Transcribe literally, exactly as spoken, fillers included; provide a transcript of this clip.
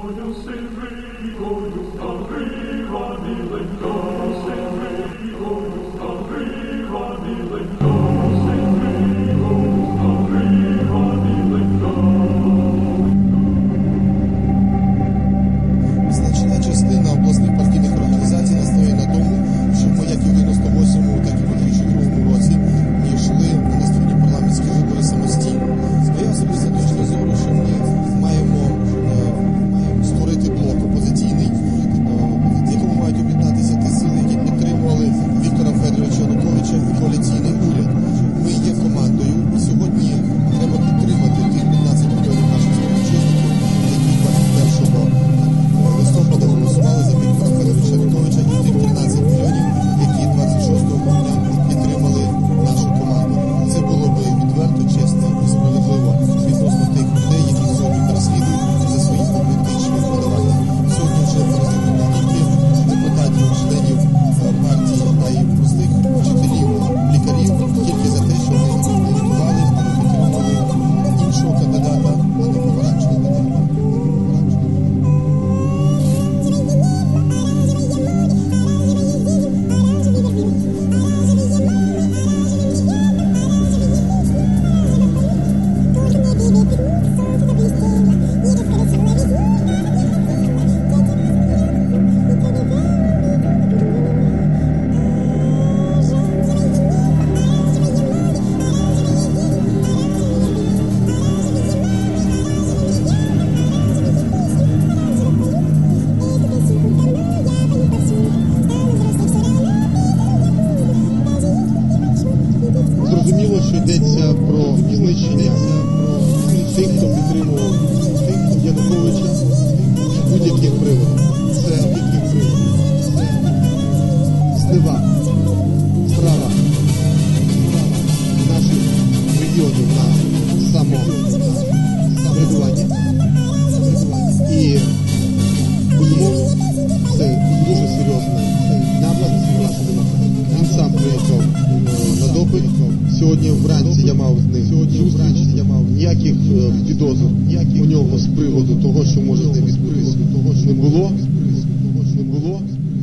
Значна частина обласних партійних організацій настоює на тому, що ми, як і в дев'яносто восьмому, так і в дві тисячі другому році, не йшли на наступні парламентські вибори самостійно. Моя особиста точка зору, що ми маємо е, створити блок опозиційний, е, в якому мають об'єднатися ті сили, які підтримували Віктора Федоровича Януковича і коаліційний уряд. Ми є командою, і сьогодні треба підтримати тих п'ятнадцять мільйонів наших співвітчизників, які двадцять першого листопада голосували за Віктора Федоровича Януковича, і тих тринадцять мільйонів, які двадцять шостого грудня підтримали нашу команду. Це було би відверто, чесно і справедливо відносно тих людей, які сьогодні переслідують за свої політичні вподобання. Сьогодні вже переслідують не тільки депутатів, членів партії, а й простих вчителів, лікарів, тільки за те, що вони агітували, а не підтримували іншого кандидата, а не помаранчевого кандидата. Зрозуміло, що йдеться про знищення тих, хто підтримував Януковича з будь-яких приводів. Це яких приводів? Це зневага, справа наших регіонів на самоврядування. І це дуже серйозний напад на нашу демократію. Він сам приїхав на допит. Сьогодні вранці я мав з ним зустріч, я мав ніяких підозр у нього з приводу того, що може з ним відбутися, не було. Не було.